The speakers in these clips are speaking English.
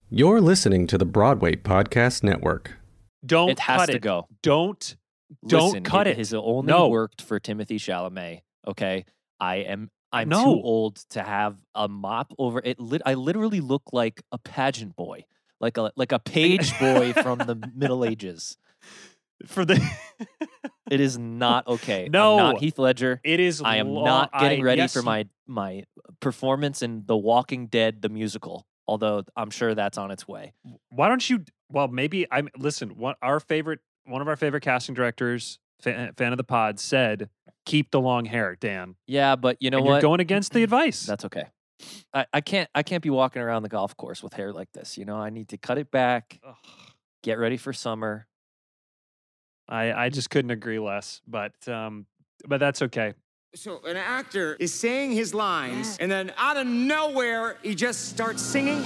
You're listening to the Broadway Podcast Network. Don't It has cut to it. go. Don't Listen, cut it. It has only No. worked for Timothy Chalamet. Okay, I'm No. too old to have a mop over it. I literally look like a pageant boy, like a page boy from the Middle Ages. For the It is not okay. No. I'm not Heath Ledger. it is. I am lo- not getting ready yes, for my performance in The Walking Dead the musical. Although I'm sure that's on its way. Why don't you? Well, maybe I'm. Listen, one of our favorite casting directors, fan of the pod, said, "Keep the long hair, Dan." Yeah, but you know And what? You're going against the advice. That's okay. I can't be walking around the golf course with hair like this. You know, I need to cut it back, Ugh. get ready for summer. I just couldn't agree less. But that's okay. So an actor is saying his lines, and then out of nowhere, he just starts singing.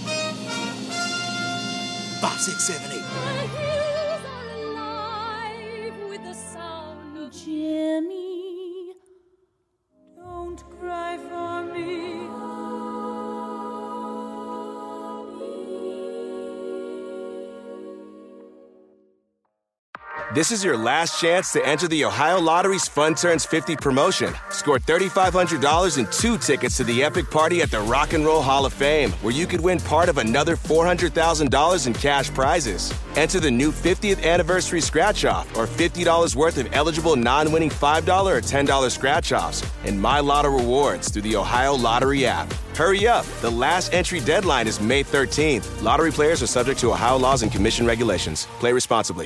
5, 6, 7, 8. The hills are alive with the sound of Jimmy. Don't cry for me. This is your last chance to enter the Ohio Lottery's Fun Turns 50 promotion. Score $3,500 and 2 tickets to the epic party at the Rock and Roll Hall of Fame, where you could win part of another $400,000 in cash prizes. Enter the new 50th anniversary scratch-off or $50 worth of eligible non-winning $5 or $10 scratch-offs and My Lotto rewards through the Ohio Lottery app. Hurry up. The last entry deadline is May 13th. Lottery players are subject to Ohio laws and commission regulations. Play responsibly.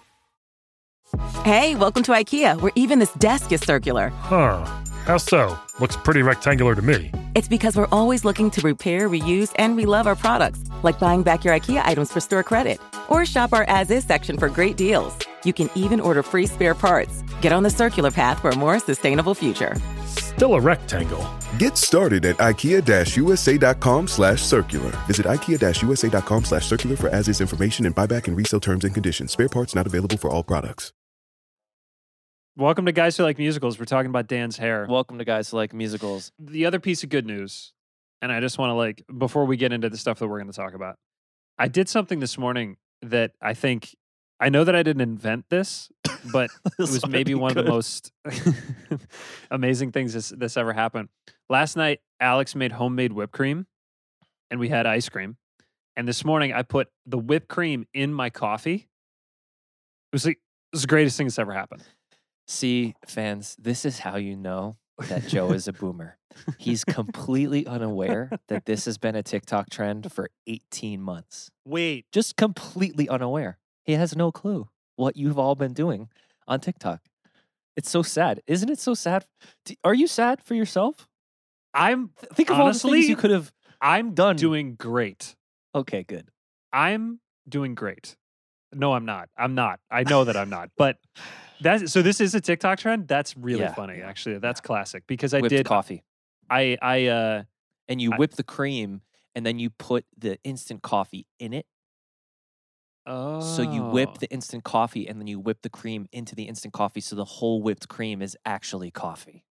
Hey, welcome to IKEA, where even this desk is circular. Huh. How so? Looks pretty rectangular to me. It's because we're always looking to repair, reuse, and relove our products, like buying back your IKEA items for store credit. Or shop our as-is section for great deals. You can even order free spare parts. Get on the circular path for a more sustainable future. Still a rectangle. Get started at IKEA-USA.com/circular. Visit IKEA-USA.com/circular for as-is information and buyback and resale terms and conditions. Spare parts not available for all products. Welcome to Guys Who Like Musicals. We're talking about Dan's hair. Welcome to Guys Who Like Musicals. The other piece of good news, and I just want to before we get into the stuff that we're going to talk about, I did something this morning that I know that I didn't invent this, but it was maybe one of the most amazing things this ever happened. Last night, Alex made homemade whipped cream, and we had ice cream. And this morning, I put the whipped cream in my coffee. It was the greatest thing that's ever happened. See, fans, this is how you know that Joe is a boomer. He's completely unaware that this has been a TikTok trend for 18 months. Wait. Just completely unaware. He has no clue what you've all been doing on TikTok. It's so sad. Isn't it so sad? Are you sad for yourself? Think of honestly, all the things you could have done. Doing great. Okay, good. I'm doing great. No, I'm not. I know that I'm not. But so this is a TikTok trend. That's really funny, actually. That's classic because I Whipped did coffee. And you whip the cream and then you put the instant coffee in it. Oh. So you whip the instant coffee and then you whip the cream into the instant coffee so the whole whipped cream is actually coffee.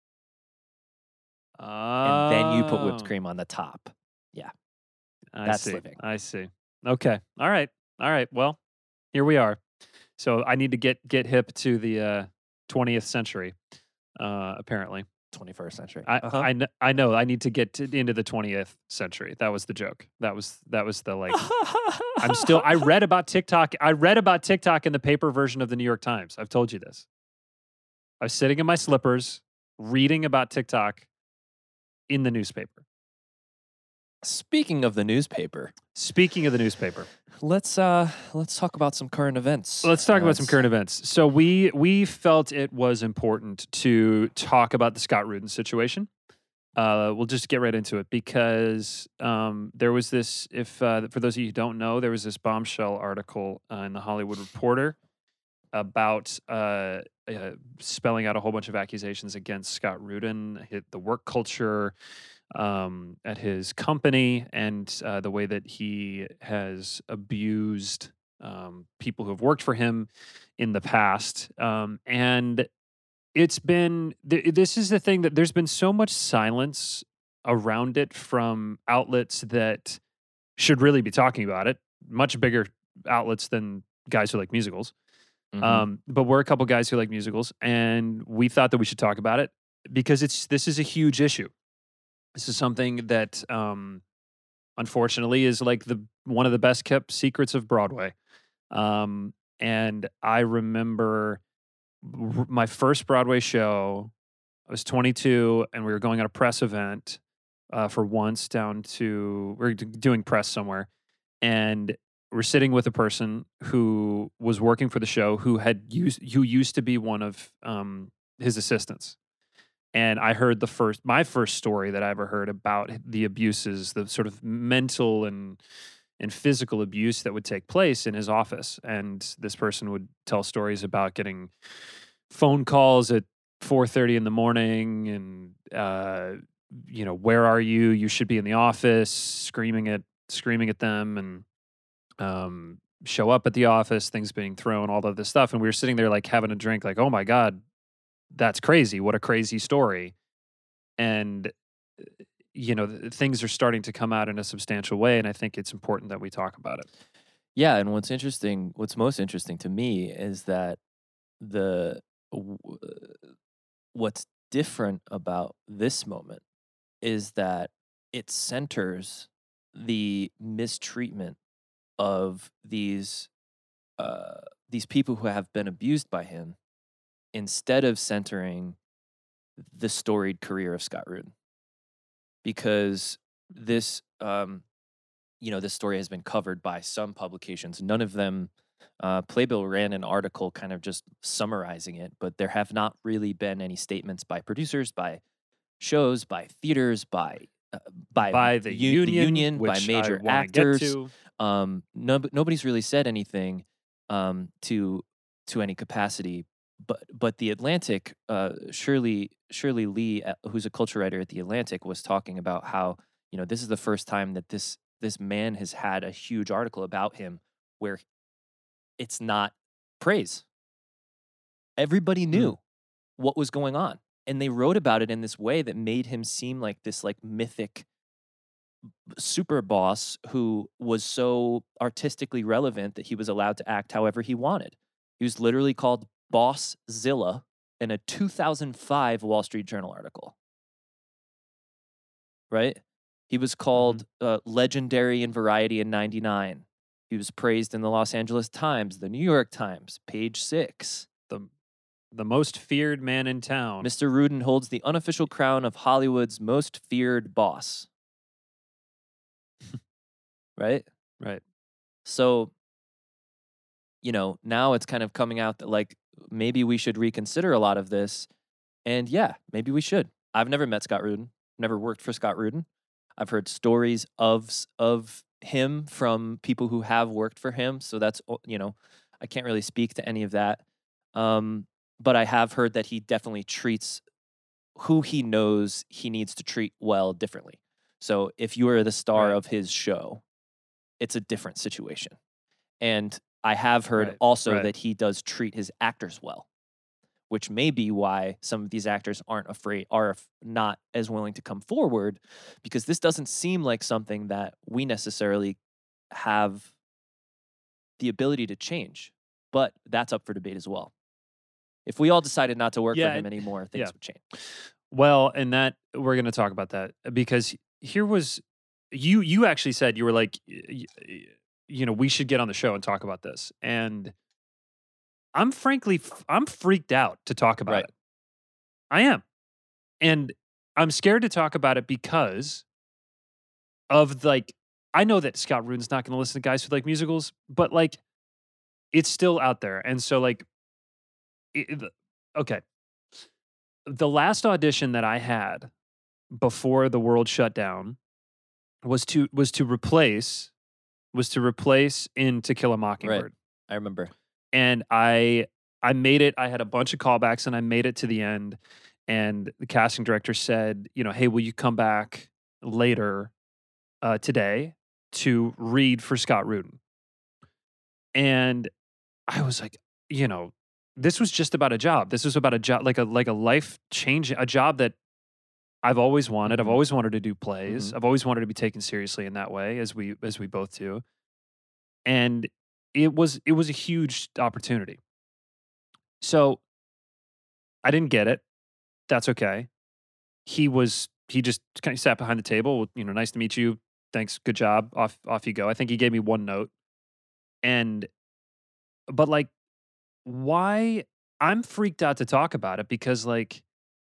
And then you put whipped cream on the top. Yeah. That's living. I see. Okay. All right. Well, here we are. So I need to get hip to the 20th century, apparently. 21st century. I know. I need to get into the 20th century. That was the joke. That was the I read about TikTok. I read about TikTok in the paper version of the New York Times. I've told you this. I was sitting in my slippers reading about TikTok in the newspaper. Speaking of the newspaper. Let's talk about some current events. Let's talk about some current events. So we felt it was important to talk about the Scott Rudin situation. We'll just get right into it because there was this. For those of you who don't know, there was this bombshell article in the Hollywood Reporter about spelling out a whole bunch of accusations against Scott Rudin, the work culture at his company, and the way that he has abused people who have worked for him in the past. And it's been, this is the thing, that there's been so much silence around it from outlets that should really be talking about it. Much bigger outlets than guys who like musicals. But we're a couple guys who like musicals, and we thought that we should talk about it because this is a huge issue. This is something that unfortunately is like one of the best kept secrets of Broadway. And I remember my first Broadway show. I was 22, and we were going on a press event for once we were doing press somewhere, and we're sitting with a person who was working for the show who used to be one of his assistants. And I heard my first story that I ever heard about the abuses, the sort of mental and physical abuse that would take place in his office. And this person would tell stories about getting phone calls at 4:30 in the morning and, where are you? You should be in the office, screaming at them, and show up at the office, things being thrown, all of this stuff. And we were sitting there like having a drink, like, oh my God, that's crazy. What a crazy story. And, things are starting to come out in a substantial way. And I think it's important that we talk about it. Yeah. And what's most interesting to me is that what's different about this moment is that it centers the mistreatment of these people who have been abused by him instead of centering the storied career of Scott Rudin. Because this story has been covered by some publications. None of them, Playbill ran an article kind of just summarizing it, but there have not really been any statements by producers, by shows, by theaters, by the union, by major actors. Nobody's really said anything to any capacity. But the Atlantic, Shirley Lee, who's a culture writer at the Atlantic, was talking about how this is the first time that this man has had a huge article about him where it's not praise. Everybody knew what was going on, and they wrote about it in this way that made him seem like this like mythic super boss who was so artistically relevant that he was allowed to act however he wanted. He was literally called Bosszilla in a 2005 Wall Street Journal article. Right? He was called legendary in Variety in '99. He was praised in the Los Angeles Times, the New York Times, page 6. The most feared man in town. Mr. Rudin holds the unofficial crown of Hollywood's most feared boss. Right? Right. So, now it's kind of coming out that like maybe we should reconsider a lot of this. And yeah, maybe we should. I've never met Scott Rudin, never worked for Scott Rudin. I've heard stories of him from people who have worked for him. So that's, I can't really speak to any of that. But I have heard that he definitely treats who he knows he needs to treat well differently. So if you are the star of his show, it's a different situation. And I have heard that he does treat his actors well, which may be why some of these actors are not as willing to come forward, because this doesn't seem like something that we necessarily have the ability to change. But that's up for debate as well. If we all decided not to work for him anymore, things would change. Well, and that we're going to talk about that, because here was you actually said, you were like, we should get on the show and talk about this. And I'm freaked out to talk about it. I am. And I'm scared to talk about it because of I know that Scott Rudin's not going to listen to guys who like musicals, but it's still out there. And so okay. The last audition that I had before the world shut down was to replace in To Kill a Mockingbird. Right. I remember. And I made it. I had a bunch of callbacks and I made it to the end. And the casting director said, hey, will you come back later today to read for Scott Rudin? And I was like, this was just about a job. This was about a job, like a life change, a job that I've always wanted. I've Mhm. always wanted to do plays. Mhm. I've always wanted to be taken seriously in that way, as we both do. And it was a huge opportunity. So I didn't get it. That's okay. He just kind of sat behind the table. Nice to meet you. Thanks. Good job. Off you go. I think he gave me one note. But like, why? I'm freaked out to talk about it because like,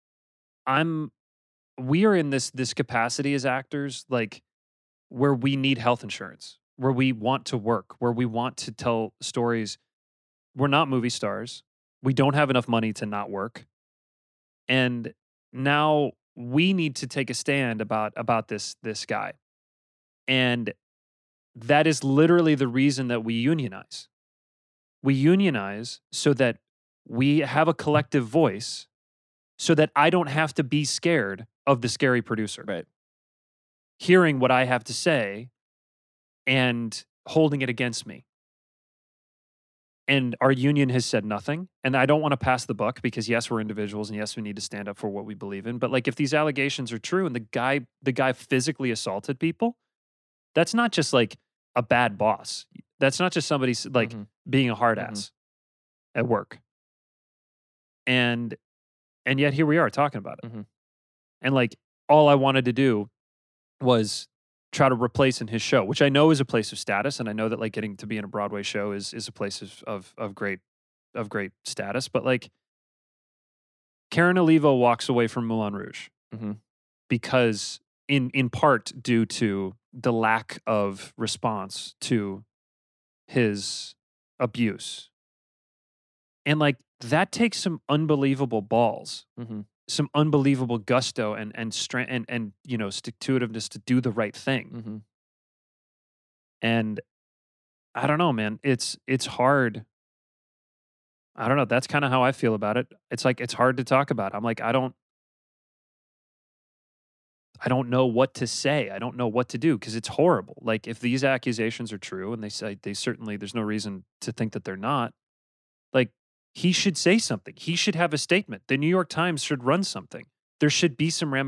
we are in this capacity as actors, like where we need health insurance, where we want to work, where we want to tell stories. We're not movie stars. We don't have enough money to not work. And now we need to take a stand about this guy. And that is literally the reason that we unionize. We unionize so that we have a collective voice, so that I don't have to be scared of the scary producer. Right. Hearing what I have to say and holding it against me. And our union has said nothing. And I don't want to pass the buck because yes, we're individuals and yes, we need to stand up for what we believe in. But like if these allegations are true and the guy physically assaulted people, that's not just like a bad boss. That's not just somebody like being a hard ass at work. And yet here we are talking about it. And like all I wanted to do was try to replace in his show, which I know is a place of status, and I know that like getting to be in a Broadway show is a place of great status. But like Karen Olivo walks away from Moulin Rouge because in part due to the lack of response to his abuse, and like that takes some unbelievable balls. Some unbelievable gusto and strength and stick-to-itiveness to do the right thing. And I don't know, man. It's hard. I don't know. That's kind of how I feel about it. It's like it's hard to talk about. I'm like I don't know what to say. I don't know what to do because it's horrible. Like if these accusations are true, and they certainly there's no reason to think that they're not. Like he should say something. He should have a statement. The New York Times should run something. There should be some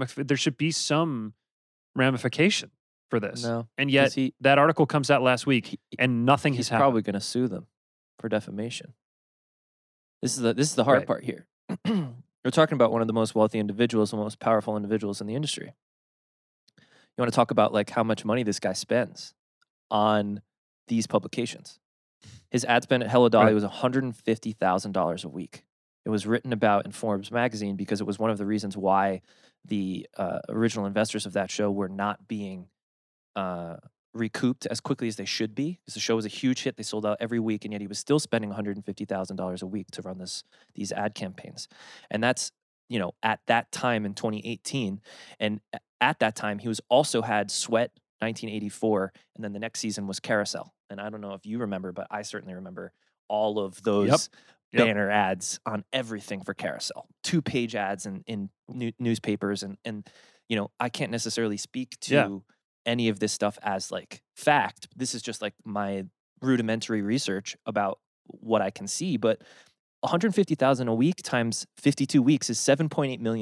ramification for this. No, and yet that article comes out last week, and nothing has happened. He's probably going to sue them for defamation. This is the hard part here. We're talking about one of the most wealthy individuals, the most powerful individuals in the industry. You want to talk about like how much money this guy spends on these publications. His ad spend at Hello Dolly was $150,000 a week. It was written about in Forbes magazine because it was one of the reasons why the original investors of that show were not being recouped as quickly as they should be. Because the show was a huge hit. They sold out every week, and yet he was still spending $150,000 a week to run these ad campaigns. And that's, at that time in 2018. And at that time, he was also had Sweat 1984, and then the next season was Carousel. And I don't know if you remember, but I certainly remember all of those banner ads on everything for Carousel. 2-page ads in newspapers. And I can't necessarily speak to any of this stuff as like fact. This is just like my rudimentary research about what I can see. But $150,000 a week times 52 weeks is $7.8 million.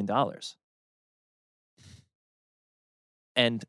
And,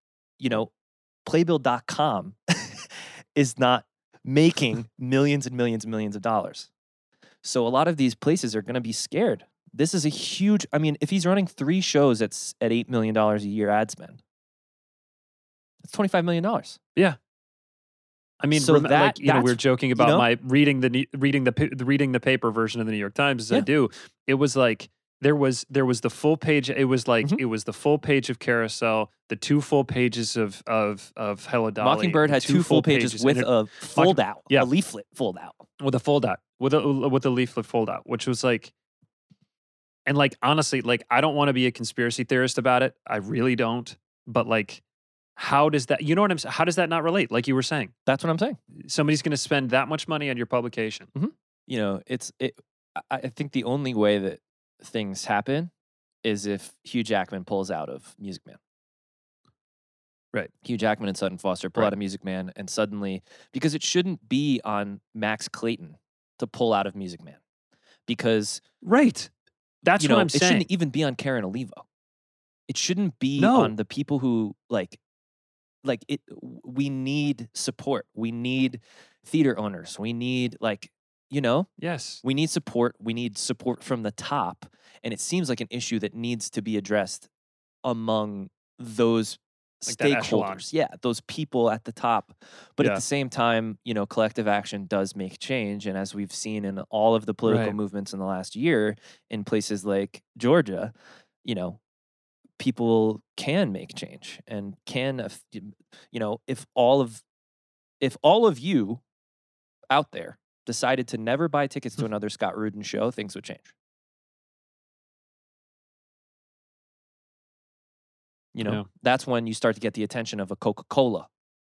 Playbill.com is not making millions and millions and millions of dollars. So a lot of these places are going to be scared. This is a huge, if he's running 3 shows at $8 million a year ad spend, that's $25 million. Yeah. So we were joking about my reading the paper version of the New York Times as I do. It was like there was the full page. It was like it was the full page of Carousel, the 2 full pages of Hello Dolly. Mockingbird had 2 full pages with a fold out, a leaflet fold out, with a leaflet fold out, which was like, and like honestly, like I don't want to be a conspiracy theorist about it. I really don't. But like, how does that? You know what I'm saying? How does that not relate? Like you were saying. That's what I'm saying. Somebody's going to spend that much money on your publication. I think the only way that things happen is if Hugh Jackman pulls out of Music Man. Right. Hugh Jackman and Sutton Foster pull out of Music Man, and suddenly, because it shouldn't be on Max Clayton to pull out of Music Man, because that's what I'm saying. It shouldn't even be on Karen Olivo. It shouldn't be No. on the people who like it. We need support. We need theater owners. We need Yes. we need support. We need support from the top. And it seems like an issue that needs to be addressed among those Like that echelon. stakeholders. Yeah, those people at the top. But Yeah. at the same time, collective action does make change. And as we've seen in all of the political Right. movements movements in the last year in places like Georgia, people can make change and if all of you out there decided to never buy tickets to another Scott Rudin show, things would change. Yeah. That's when you start to get the attention of a Coca-Cola,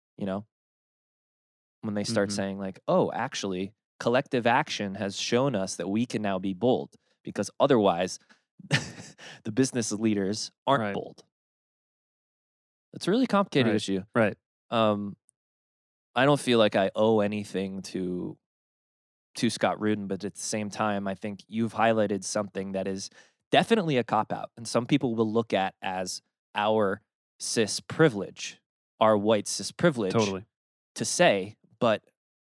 when they start Mhm. saying like, oh, actually, collective action has shown us that we can now be bold, because otherwise the business leaders aren't Right. bold. It's a really complicated Right. issue. Right. I don't feel like I owe anything to Scott Rudin, but at the same time, I think you've highlighted something that is definitely a cop-out, and some people will look at as our cis privilege, our white cis privilege Totally. to say, but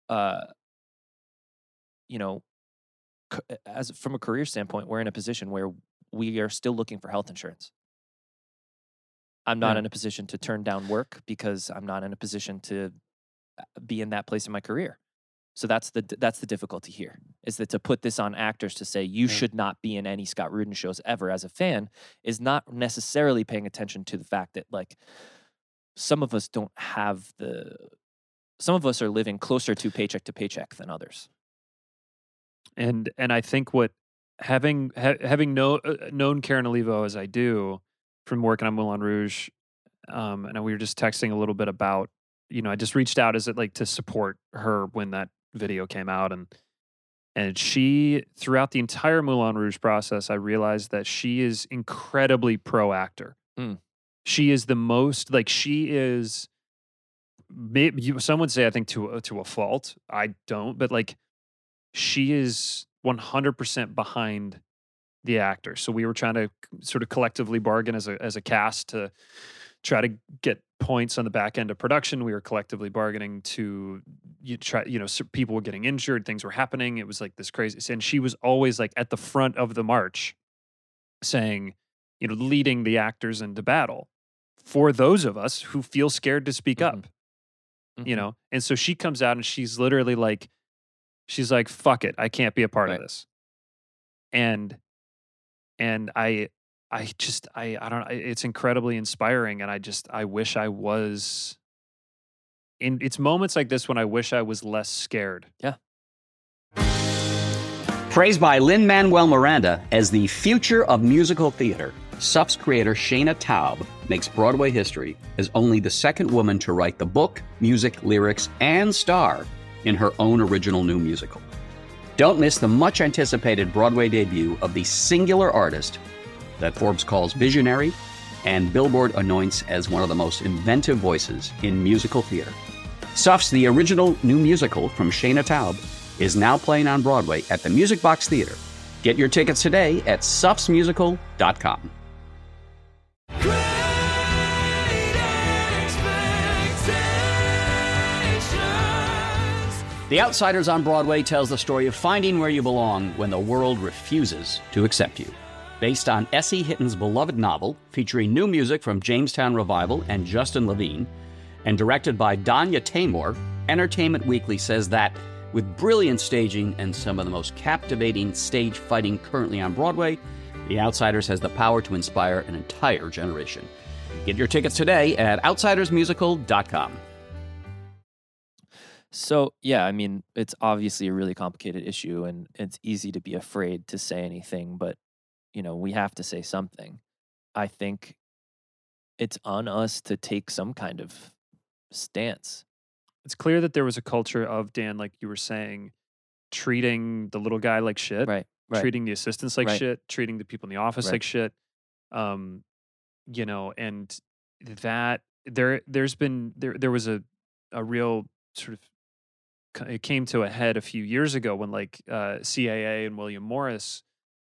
as from a career standpoint, we're in a position where we are still looking for health insurance. I'm not Yeah. in a position to turn down work because I'm not in a position to be in that place in my career. So that's the difficulty here, is that to put this on actors to say you should not be in any Scott Rudin shows ever as a fan is not necessarily paying attention to the fact that like some of us are living closer to paycheck than others. And I think what having known Karen Olivo as I do from working on Moulin Rouge, and we were just texting a little bit about, I just reached out as to support her when that video came out, and she, throughout the entire Moulin Rouge process, I realized that she is incredibly pro actor. Mm. She is the most she is. Maybe some would say I think to a fault. I don't, but she is 100% behind the actor. So we were trying to sort of collectively bargain as a cast to try to get points on the back end of production. We were collectively bargaining to people were getting injured, things were happening. It was like this crazy, and she was always at the front of the march saying, leading the actors into battle for those of us who feel scared to speak up, And so she comes out and she's literally she's like, fuck it, I can't be a part of this. And I don't know, it's incredibly inspiring. And I wish I was it's moments like this when I wish I was less scared. Yeah. Praised by Lin-Manuel Miranda as the future of musical theater, SUF's creator Shayna Taub makes Broadway history as only the second woman to write the book, music, lyrics, and star in her own original new musical. Don't miss the much-anticipated Broadway debut of the singular artist that Forbes calls visionary and Billboard anoints as one of the most inventive voices in musical theater. SUF's The Original New Musical from Shayna Taub is now playing on Broadway at the Music Box Theater. Get your tickets today at sufsmusical.com. The Outsiders on Broadway tells the story of finding where you belong when the world refuses to accept you. Based on S.E. Hitton's beloved novel, featuring new music from Jamestown Revival and Justin Levine, and directed by Danya Taymor, Entertainment Weekly says that, with brilliant staging and some of the most captivating stage fighting currently on Broadway, The Outsiders has the power to inspire an entire generation. Get your tickets today at outsidersmusical.com. So, yeah, I mean, it's obviously a really complicated issue, and it's easy to be afraid to say anything, but, we have to say something. I think it's on us to take some kind of stance. It's clear that there was a culture of, Dan, like you were saying, treating the little guy like shit, Right. treating the assistants like Right. shit, treating the people in the office Right. like shit. And that there was a real sort of, it came to a head a few years ago when CAA and William Morris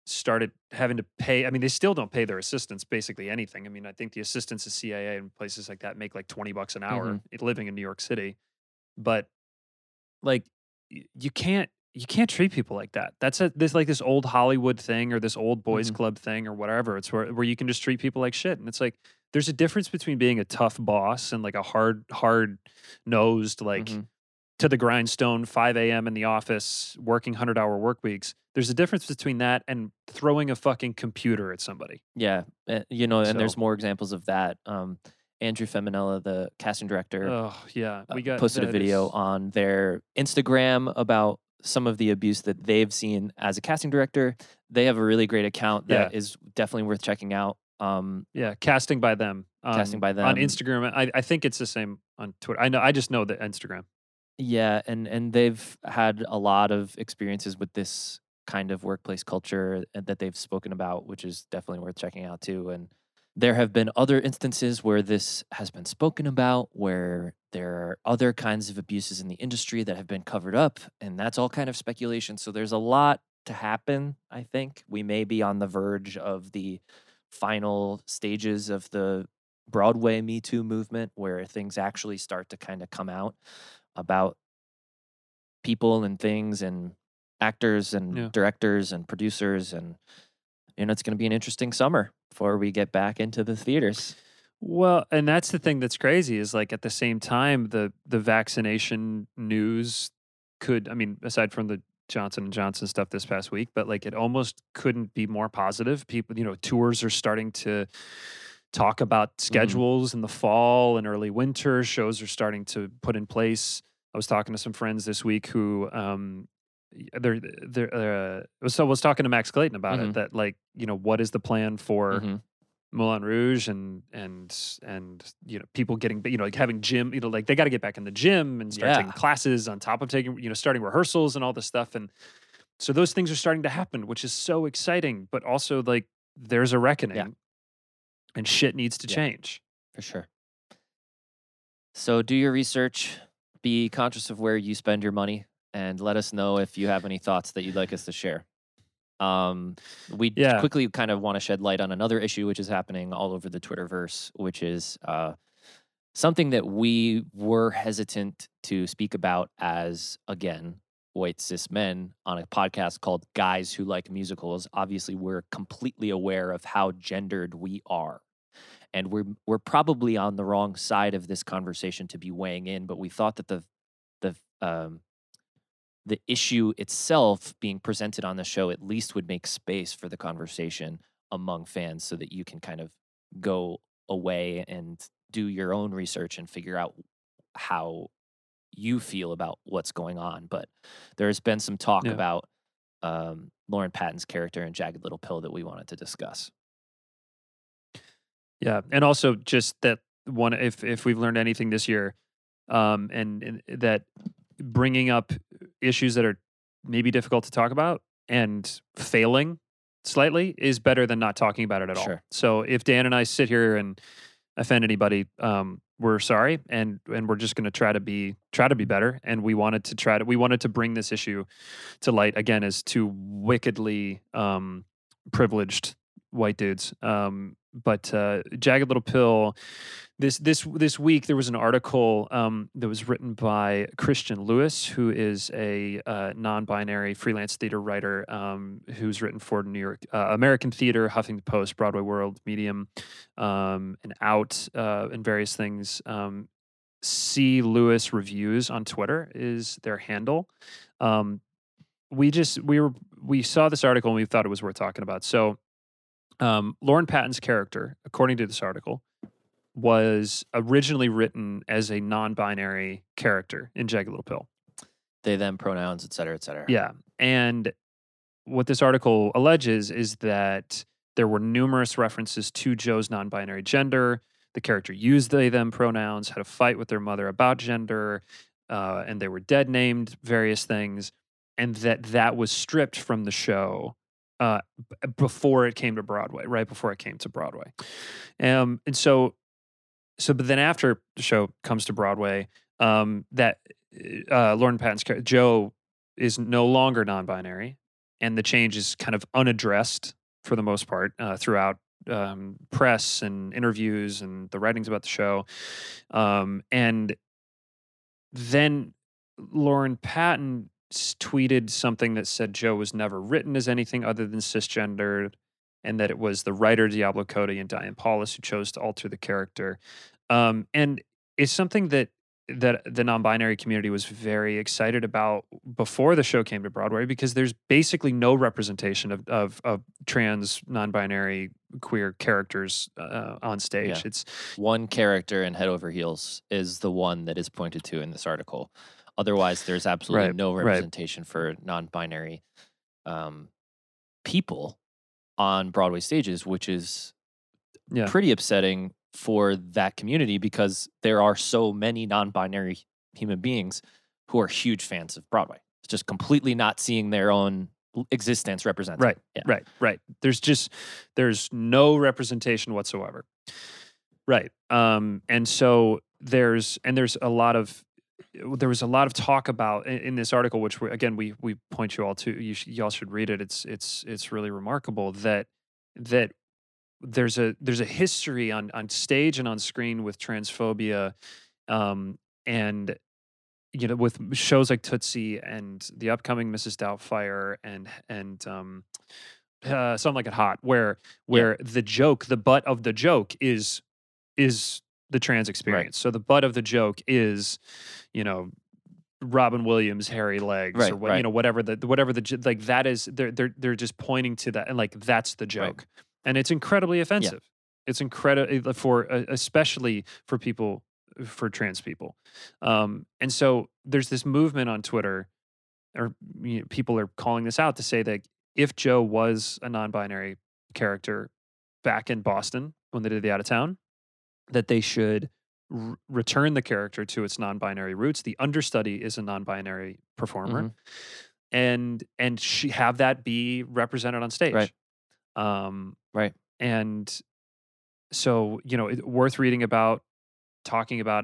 started having to pay. I mean, they still don't pay their assistants basically anything. I mean, I think the assistants at CIA and places like that make like $20 an hour living in New York City. But like, you can't treat people like that. That's this old Hollywood thing or this old boys club thing or whatever. It's where you can just treat people like shit. And it's like, there's a difference between being a tough boss and like a hard nosed, like to the grindstone, 5 a.m. in the office, working 100-hour work weeks. There's a difference between that and throwing a fucking computer at somebody. Yeah. And there's more examples of that. Andrew Feminella, the casting director, posted a video on their Instagram about some of the abuse that they've seen as a casting director. They have a really great account that is definitely worth checking out. Casting by them. Casting by them. On Instagram. I think it's the same on Twitter. I just know the Instagram. Yeah, and they've had a lot of experiences with this kind of workplace culture that they've spoken about, which is definitely worth checking out too. And there have been other instances where this has been spoken about, where there are other kinds of abuses in the industry that have been covered up, and that's all kind of speculation. So there's a lot to happen, I think. We may be on the verge of the final stages of the Broadway Me Too movement, where things actually start to kind of come out about people and things and actors and directors and producers. And, it's going to be an interesting summer before we get back into the theaters. Well, and that's the thing that's crazy is like at the same time, the vaccination news aside from the Johnson & Johnson stuff this past week, but like it almost couldn't be more positive. People, tours are starting to talk about schedules in the fall and early winter. Shows are starting to put in place. I was talking to some friends this week who was talking to Max Clayton about it, that like, what is the plan for Moulin Rouge and people getting, like having gym, like they got to get back in the gym and start taking classes on top of taking, starting rehearsals and all this stuff. And so those things are starting to happen, which is so exciting, but also like there's a reckoning and shit needs to change. For sure. So do your research, be conscious of where you spend your money, and let us know if you have any thoughts that you'd like us to share. We quickly kind of want to shed light on another issue which is happening all over the Twitterverse, which is something that we were hesitant to speak about as, again, white cis men on a podcast called Guys Who Like Musicals. Obviously, we're completely aware of how gendered we are. And we're probably on the wrong side of this conversation to be weighing in, but we thought that the issue itself being presented on the show at least would make space for the conversation among fans so that you can kind of go away and do your own research and figure out how you feel about what's going on. But there's been some talk about Lauren Patton's character in Jagged Little Pill that we wanted to discuss. Yeah, and also just that one, if we've learned anything this year, and that bringing up issues that are maybe difficult to talk about and failing slightly is better than not talking about it at all. So if Dan and I sit here and offend anybody, we're sorry, and we're just going to try to be better. And we wanted to bring this issue to light again as two wickedly privileged white dudes. But Jagged Little Pill, this week there was an article that was written by Christian Lewis, who is a non-binary freelance theater writer who's written for New York American Theater, Huffington Post, Broadway World, Medium, and Out, and various things. C. Lewis Reviews on Twitter is their handle. We saw this article and we thought it was worth talking about. So Lauren Patton's character, according to this article, was originally written as a non-binary character in Jagged Little Pill. They, them, pronouns, et cetera, et cetera. Yeah. And what this article alleges is that there were numerous references to Joe's non-binary gender. The character used they, them pronouns, had a fight with their mother about gender, and they were dead named various things, and that was stripped from the show before it came to Broadway, right before it came to Broadway. And so, but then after the show comes to Broadway, that Lauren Patton's character, Joe, is no longer non-binary, and the change is kind of unaddressed for the most part throughout press and interviews and the writings about the show. And then Lauren Patton tweeted something that said Joe was never written as anything other than cisgendered, and that it was the writer Diablo Cody and Diane Paulus who chose to alter the character. And it's something that the non-binary community was very excited about before the show came to Broadway, because there's basically no representation of trans, non-binary, queer characters on stage. Yeah. It's one character in Head Over Heels is the one that is pointed to in this article. Otherwise, there's absolutely no representation for non-binary people on Broadway stages, which is pretty upsetting for that community, because there are so many non-binary human beings who are huge fans of Broadway. It's just completely not seeing their own existence represented. Right, right. There's no representation whatsoever. Right. And so there was a lot of talk about in this article, which we point you all to. Y'all should read it. It's really remarkable that there's a history on stage and on screen with transphobia, and with shows like Tootsie and the upcoming Mrs. Doubtfire and Something Like It Hot, where the butt of the joke is the trans experience. So the butt of the joke is, Robin Williams' hairy legs, or whatever the like that is. They're just pointing to that, and like that's the joke, and it's incredibly offensive. It's incredible especially for trans people. And so there's this movement on Twitter, or people are calling this out to say that if Joe was a non-binary character back in Boston when they did the Out of Town, that they should return the character to its non-binary roots. The understudy is a non-binary performer, and have that be represented on stage. Right. And so, worth reading about, talking about.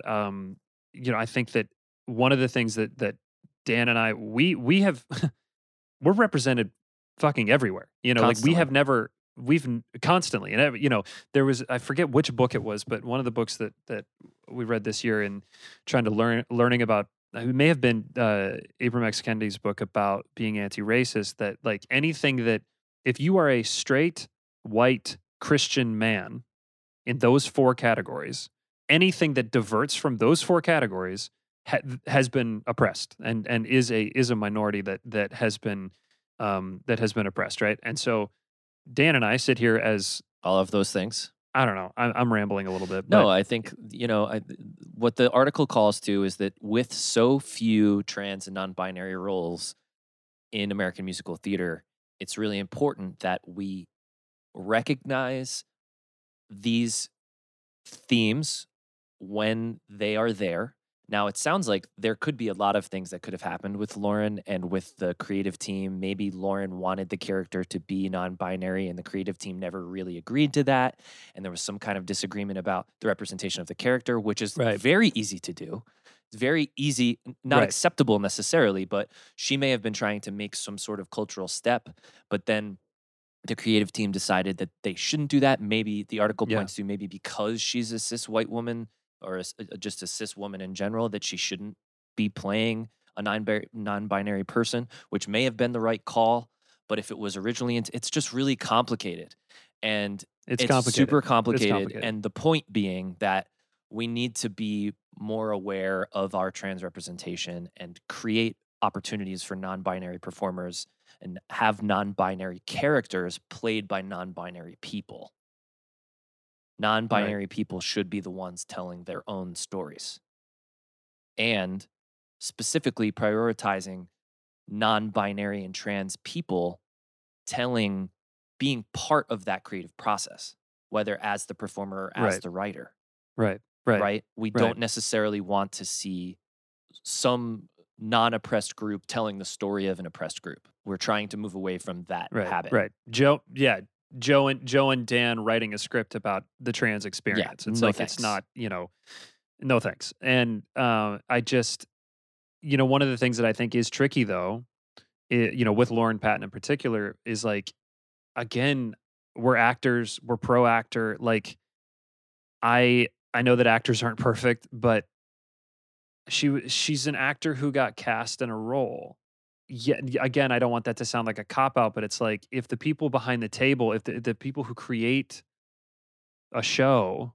I think that one of the things that Dan and I we have we're represented fucking everywhere. Like we've constantly, and there was, I forget which book it was, but one of the books that we read this year in trying to learning about, it may have been Ibram X. Kendi's book about being anti-racist, that like anything that, if you are a straight white Christian man in those four categories, anything that diverts from those four categories has been oppressed and is a minority that has been oppressed, right? And so Dan and I sit here as all of those things. I don't know. I'm rambling a little bit. No, I think, what the article calls to is that with so few trans and non-binary roles in American musical theater, it's really important that we recognize these themes when they are there. Now, it sounds like there could be a lot of things that could have happened with Lauren and with the creative team. Maybe Lauren wanted the character to be non-binary and the creative team never really agreed to that. And there was some kind of disagreement about the representation of the character, which is very easy to do. It's very easy, not acceptable necessarily, but she may have been trying to make some sort of cultural step, but then the creative team decided that they shouldn't do that. Maybe the article points to maybe because she's a cis white woman, or just a cis woman in general, that she shouldn't be playing a non-binary person, which may have been the right call. But if it was originally, it's just really complicated. And it's super complicated. And the point being that we need to be more aware of our trans representation and create opportunities for non-binary performers and have non-binary characters played by non-binary people. Non-binary people should be the ones telling their own stories. And specifically prioritizing non-binary and trans people being part of that creative process, whether as the performer or as the writer. Right. We don't necessarily want to see some non-oppressed group telling the story of an oppressed group. We're trying to move away from that habit. Right. Joe and Dan writing a script about the trans experience. It's it's not, no thanks. And I just, one of the things that I think is tricky though, with Lauren Patton in particular, is like, again, we're actors, we're pro actor. Like, I know that actors aren't perfect, but she's an actor who got cast in a role. Yeah, again, I don't want that to sound like a cop out, but it's like, if the people behind the table, if the people who create a show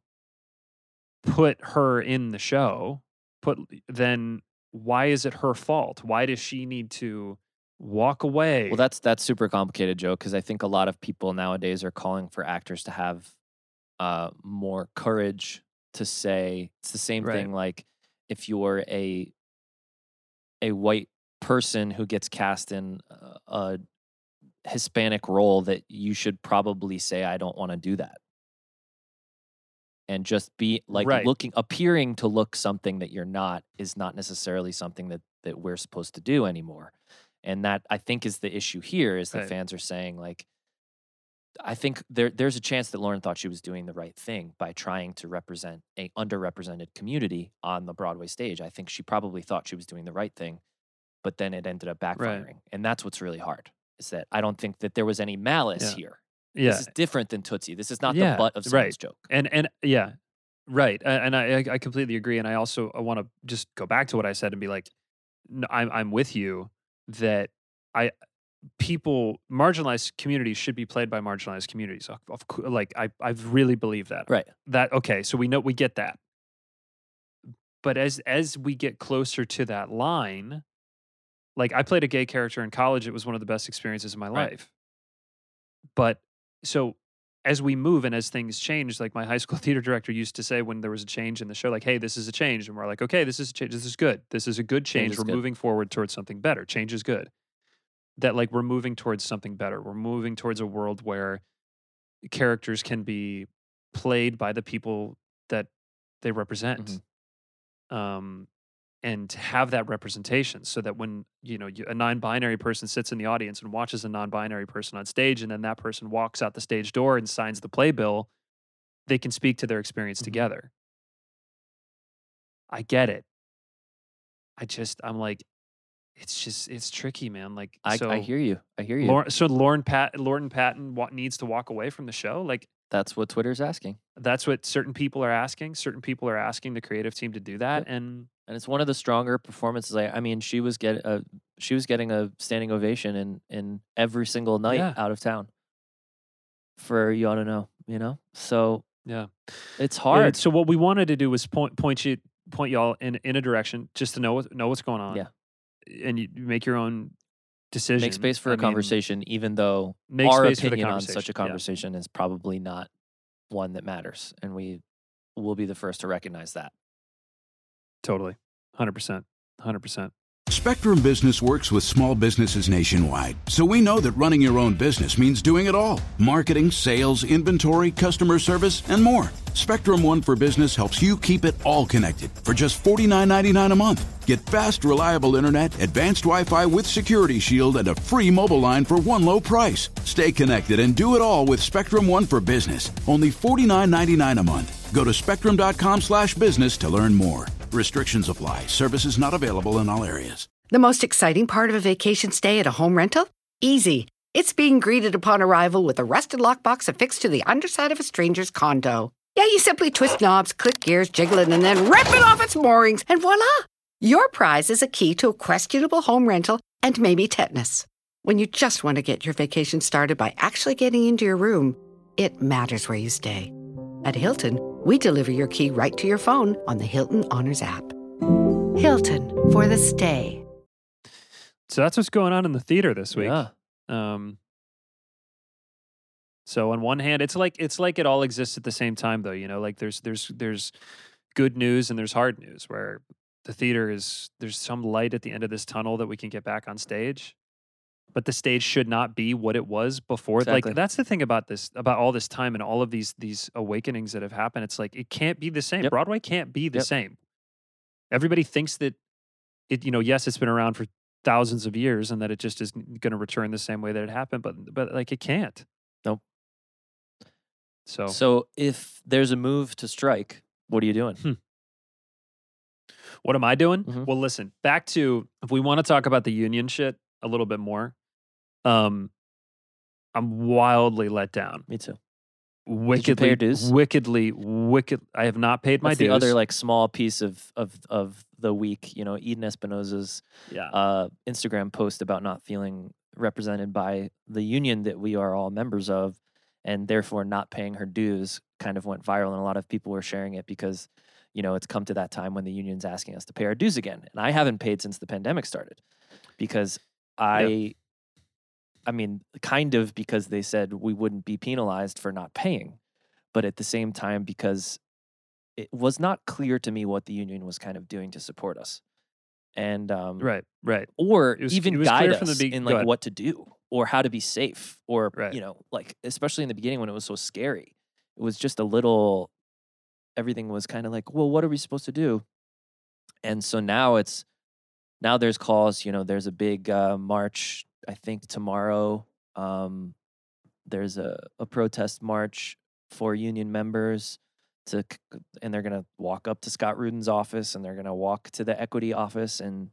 put her in the show, then why is it her fault? Why does she need to walk away? Well, that's super complicated, Joe, because I think a lot of people nowadays are calling for actors to have more courage to say. It's the same thing. Like, if you're a white person who gets cast in a Hispanic role, that you should probably say, I don't want to do that. And just be like appearing to look something that you're not is not necessarily something that we're supposed to do anymore. And that, I think, is the issue here, is that fans are saying, like, I think there's a chance that Lauren thought she was doing the right thing by trying to represent a underrepresented community on the Broadway stage. I think she probably thought she was doing the right thing, but then it ended up backfiring. And that's what's really hard, is that I don't think that there was any malice here. Yeah. This is different than Tootsie. This is not the butt of someone's joke. And yeah, right. And I completely agree. And I want to just go back to what I said and be like, no, I'm with you that marginalized communities should be played by marginalized communities. Like, I really believe that. Right. Okay. So we get that. But as we get closer to that line, like, I played a gay character in college. It was one of the best experiences of my life. But so as we move and as things change, like, my high school theater director used to say when there was a change in the show, like, hey, this is a change. And we're like, okay, this is a change. This is good. This is a good change. We're moving forward towards something better. Change is good. That, like, we're moving towards something better. We're moving towards a world where characters can be played by the people that they represent. And have that representation, so that when a non-binary person sits in the audience and watches a non-binary person on stage, and then that person walks out the stage door and signs the playbill, they can speak to their experience together. I get it. I'm like, it's tricky, man. Like, I hear you. Lauren Patton needs to walk away from the show. Like, that's what Twitter's asking. That's what certain people are asking. Certain people are asking the creative team to do that, and it's one of the stronger performances. I mean, she was getting a standing ovation in every single night out of town for You Ought to Know. So yeah, it's hard. So what we wanted to do was point y'all in a direction, just to know what's going on. Yeah, and you make your own decision. Make space for a conversation, even though our opinion on such a conversation is probably not one that matters, and we will be the first to recognize that. Totally. 100%. 100%. Spectrum Business works with small businesses nationwide, so we know that running your own business means doing it all. Marketing, sales, inventory, customer service, and more. Spectrum One for Business helps you keep it all connected for just $49.99 a month. Get fast, reliable internet, advanced Wi-Fi with Security Shield, and a free mobile line for one low price. Stay connected and do it all with Spectrum One for Business. Only $49.99 a month. Go to spectrum.com/business to learn more. Restrictions apply. Services not available in all areas. The most exciting part of a vacation stay at a home rental? Easy. It's being greeted upon arrival with a rusted lockbox affixed to the underside of a stranger's condo. Yeah, you simply twist knobs, click gears, jiggle it, and then rip it off its moorings, and voila! Your prize is a key to a questionable home rental and maybe tetanus. When you just want to get your vacation started by actually getting into your room, it matters where you stay. At Hilton, we deliver your key right to your phone on the Hilton Honors app. Hilton, for the stay. So that's what's going on in the theater this week. Yeah. So on one hand, it's like it all exists at the same time, though. Like, there's good news and there's hard news, where the theater there's some light at the end of this tunnel that we can get back on stage. But the stage should not be what it was before. Exactly. Like, that's the thing about all this time and all of these awakenings that have happened. It's like, it can't be the same. Yep. Broadway can't be the same. Everybody thinks that it, yes, it's been around for thousands of years and that it just is going to return the same way that it happened, but like, it can't. Nope. So if there's a move to strike, what are you doing? What am I doing? Mm-hmm. Well, listen, back to, if we want to talk about the union shit, a little bit more. I'm wildly let down. Me too. Wickedly, Did you pay your dues? Wicked. I have not paid my That's dues. the other like small piece of the week. You know, Eden Espinosa's Instagram post about not feeling represented by the union that we are all members of, and therefore not paying her dues kind of went viral, and a lot of people were sharing it because, you know, it's come to that time when the union's asking us to pay our dues again. And I haven't paid since the pandemic started because I mean, kind of because they said we wouldn't be penalized for not paying, but at the same time, because it was not clear to me what the union was kind of doing to support us. And right. Or It was even guide clear from the us be- in go like ahead. what to do or how to be safe or, Right. you know, like, especially in the beginning when it was so scary, it was just a little, everything was kind of like, well, what are we supposed to do? And so now there's calls, you know, there's a big march, I think tomorrow, there's a protest march for union members and they're going to walk up to Scott Ruden's office and they're going to walk to the equity office and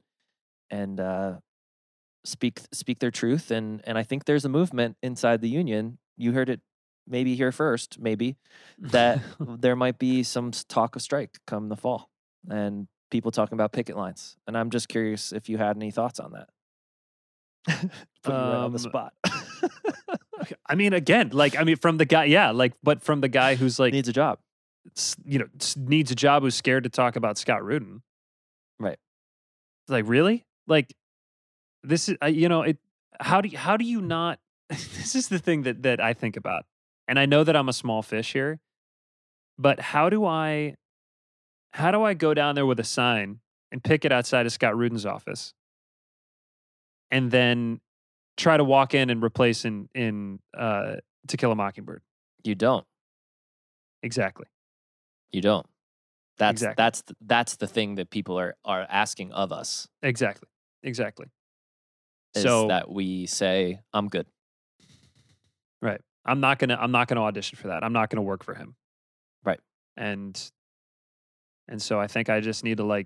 speak their truth. And I think there's a movement inside the union. You heard it maybe here first, maybe, that there might be some talk of strike come the fall and people talking about picket lines. And I'm just curious if you had any thoughts on that. Put you right on the spot. I mean, again, from the guy, but from the guy who's like needs a job, needs a job, who's scared to talk about Scott Rudin. Right. Like, really? Like, this is, how do you not, this is the thing that I think about. And I know that I'm a small fish here, but how do I go down there with a sign and picket outside of Scott Rudin's office and then try to walk in and replace in To Kill a Mockingbird? You don't. Exactly. You don't. That's Exactly. that's the thing that people are asking of us. Exactly. Is So that we say, I'm good. right. I'm not gonna audition for that. I'm not gonna work for him. Right. And so I think I just need to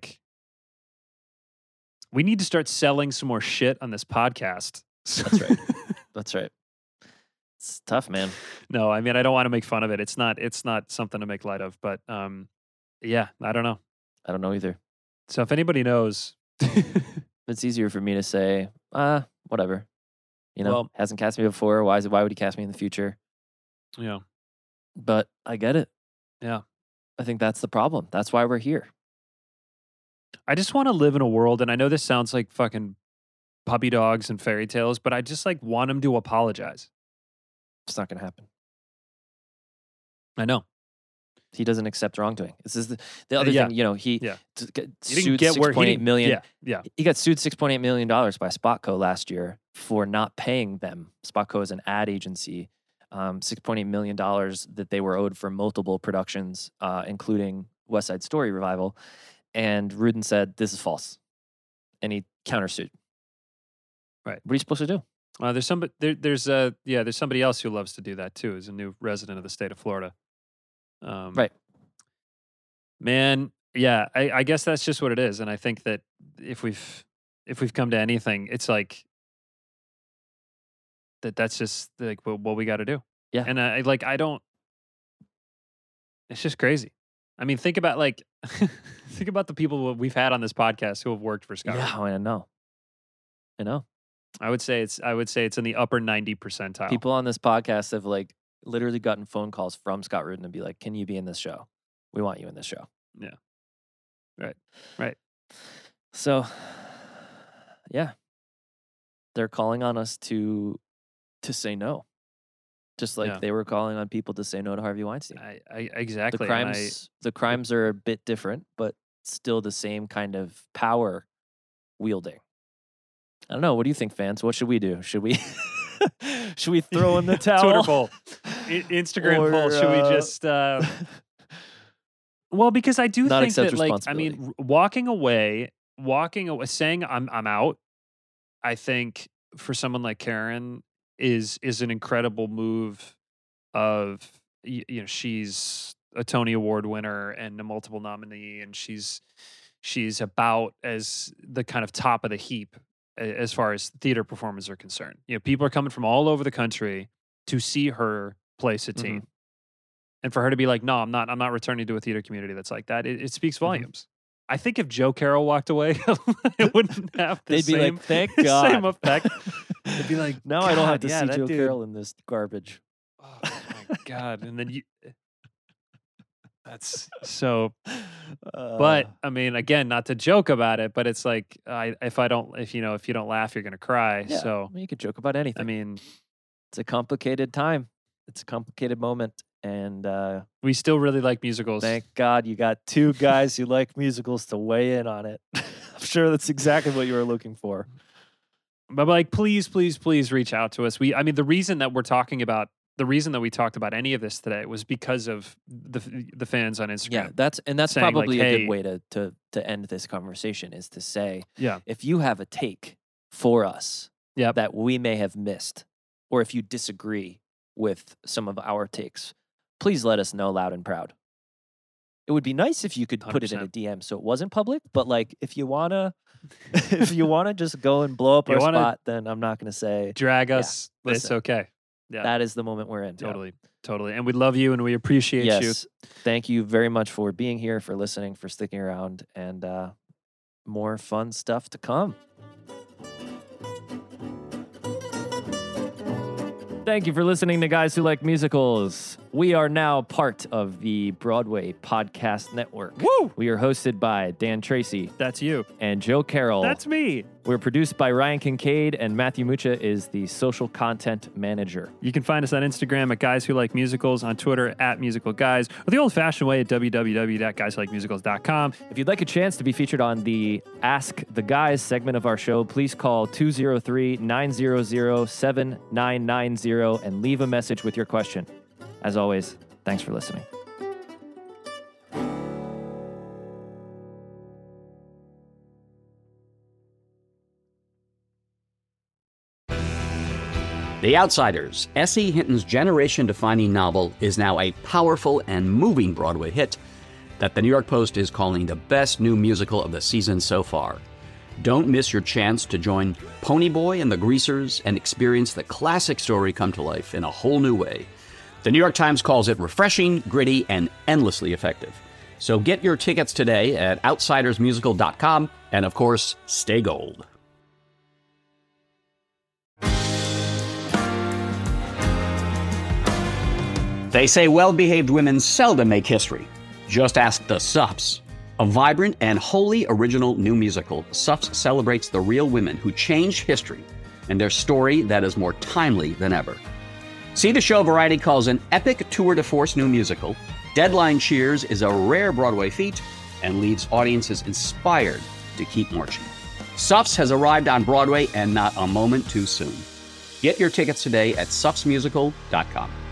we need to start selling some more shit on this podcast. That's right. That's right. It's tough, man. No, I mean, I don't want to make fun of it. It's not something to make light of, but yeah, I don't know. I don't know either. So if anybody knows, It's easier for me to say, whatever. You know, Well- hasn't cast me before. Why would he cast me in the future? yeah, But I get it. yeah. I think that's the problem. That's why we're here. I just want to live in a world, and I know this sounds like fucking puppy dogs and fairy tales, but I just want him to apologize. It's not going to happen. I know. He doesn't accept wrongdoing. This is the other Yeah. thing. You know, he Yeah. He sued didn't get where $6.8 million. Yeah. He got sued $6.8 million by Spotco last year for not paying them. Spotco is an ad agency. $6.8 million that they were owed for multiple productions, including West Side Story revival. And Rudin said, this is false. And he countersued. Right. What are you supposed to do? There's somebody else who loves to do that too. Is a new resident of the state of Florida. Right. Man, yeah, I guess that's just what it is. And I think that if we've come to anything, it's like that's just like what we got to do. Yeah. And I don't. It's just crazy. I mean, think about think about the people we've had on this podcast who have worked for Scott. Yeah, I know. I would say it's in the upper 90 percentile. People on this podcast have literally gotten phone calls from Scott Rudin and be like, can you be in this show? We want you in this show. Yeah. Right. So, yeah, they're calling on us to say no, just like Yeah. they were calling on people to say no to Harvey Weinstein. I exactly. The crimes are a bit different, but still the same kind of power wielding. I don't know. What do you think, fans? What should we do? Should we throw in the towel? Twitter poll, Instagram poll. Should we just? Well, because I do Not think accept that, I mean, walking away, saying I'm out. I think for someone like Karen is an incredible move. Of she's a Tony Award winner and a multiple nominee, and she's about as the kind of top of the heap as far as theater performers are concerned. You know, people are coming from all over the country to see her play Satine. And for her to be like, no, I'm not returning to a theater community that's like that, it speaks volumes. I think if Joe Carroll walked away, it wouldn't have the They'd be same, like, thank God. same effect. They'd be like, now I don't have to yeah, see that Joe dude- Carroll in this garbage. Oh my God. And then you, that's so, but I mean, again, not to joke about it, but it's like, if you don't laugh, you're going to cry. Yeah, So, you could joke about anything. I mean, it's a complicated time. It's a complicated moment. And we still really like musicals. thank God you got two guys who like musicals to weigh in on it. I'm sure that's exactly what you were looking for. But like, please, please, please reach out to us. The reason that we talked about any of this today was because of the fans on Instagram. Yeah, that's saying, like, probably a hey, good way to end this conversation, is to say, Yeah. if you have a take for us Yep. that we may have missed, or if you disagree with some of our takes, please let us know loud and proud. It would be nice if you could put it in a 100%. DM so it wasn't public, but like if you wanna just go and blow up You our wanna spot, then I'm not gonna say drag Yeah, us. It's listen. okay. Yeah. That is the moment we're in. Totally. And we love you and we appreciate you. Yes. Thank you very much for being here, for listening, for sticking around, and more fun stuff to come. Thank you for listening to Guys Who Like Musicals. We are now part of the Broadway Podcast Network. Woo! We are hosted by Dan Tracy That's you. and Joe Carroll. That's me. We're produced by Ryan Kincaid, and Matthew Mucha is the social content manager. You can find us on Instagram at Guys Who Like Musicals, on Twitter at Musical Guys, or the old-fashioned way at www.guyswholikemusicals.com. If you'd like a chance to be featured on the Ask the Guys segment of our show, please call 203-900-7990 and leave a message with your question. As always, thanks for listening. The Outsiders, S.E. Hinton's generation-defining novel, is now a powerful and moving Broadway hit that the New York Post is calling the best new musical of the season so far. Don't miss your chance to join Ponyboy and the Greasers and experience the classic story come to life in a whole new way. The New York Times calls it refreshing, gritty, and endlessly effective. So get your tickets today at outsidersmusical.com, and of course, stay gold. They say well-behaved women seldom make history. Just ask the Suffs. A vibrant and wholly original new musical, Suffs celebrates the real women who changed history and their story that is more timely than ever. See the show Variety calls an epic tour de force new musical. Deadline cheers is a rare Broadway feat and leaves audiences inspired to keep marching. Suffs has arrived on Broadway, and not a moment too soon. Get your tickets today at suffsmusical.com.